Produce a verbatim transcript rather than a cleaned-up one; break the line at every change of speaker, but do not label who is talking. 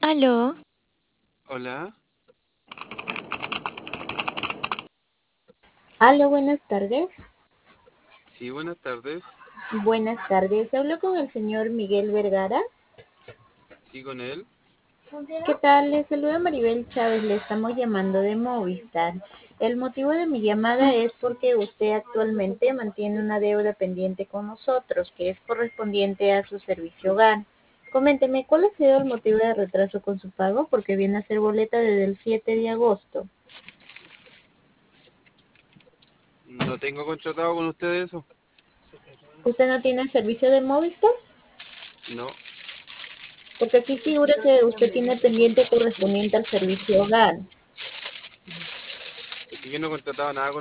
Aló,
Hola,
Aló, buenas tardes.
sí, buenas tardes.
Buenas tardes. Hablo con el señor Miguel Vergara.
Sí, con él.
¿Qué tal? Le saluda Maribel Chávez. Le estamos llamando de Movistar. El motivo de mi llamada es porque usted actualmente mantiene una deuda pendiente con nosotros, que es correspondiente a su servicio hogar. Coménteme, ¿cuál ha sido el motivo de retraso con su pago? Porque viene a ser boleta desde el siete de agosto.
No tengo contratado con ustedes eso.
¿Usted no tiene servicio de Movistar?
No,
Porque aquí figura que usted tiene pendiente correspondiente al servicio hogar.
es que yo no he contratado nada con